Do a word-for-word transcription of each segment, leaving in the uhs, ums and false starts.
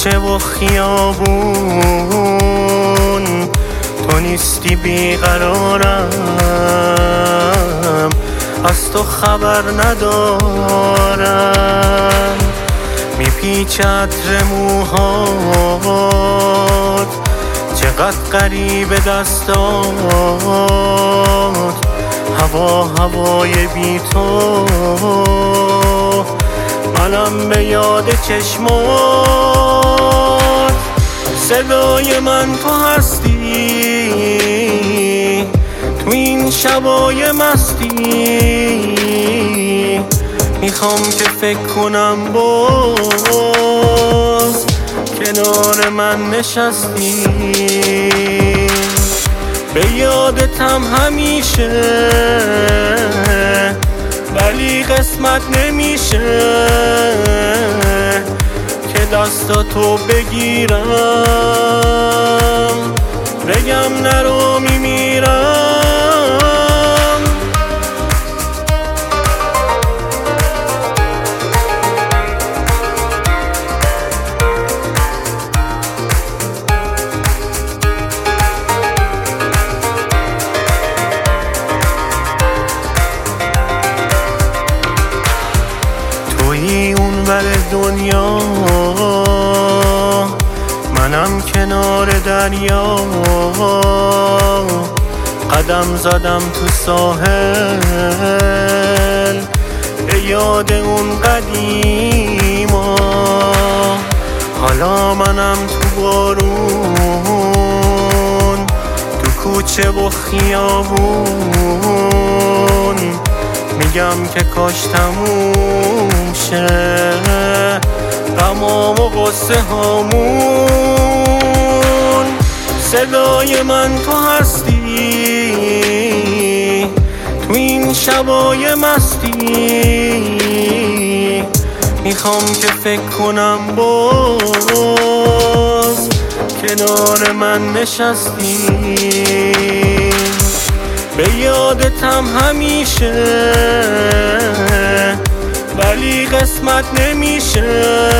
کوچه و خیابون تو نیستی بیقرارم، از تو خبر ندارم. میپیچه عطر موهات، چقدر غریبه دستات، هوا هوای بی تو، منم به یاد چشمات. صدای من تو هستی، تو این شبای مستی، میخوام که فکر کنم باز کنار من نشستی. به یادتم همیشه ولی قسمت نمیشه که دستاتو بگیرم، بگم نرو میمیرم. تویی اونور دنیا، منم کنار دریا. قدم زدم تو ساحل به یاد اون قدیما. حالا منم تو بارون، تو کوچه و خیابون، میگم که کاش تموم شه غمام و غصه هامون. صدای من تو هستی، تو این شبای مستی، میخوام که فکر کنم باز کنار من نشستی. به یادتم همیشه ولی قسمت نمیشه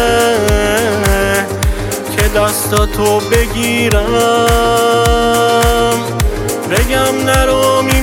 که دستاتو بگیرم، بگم نرو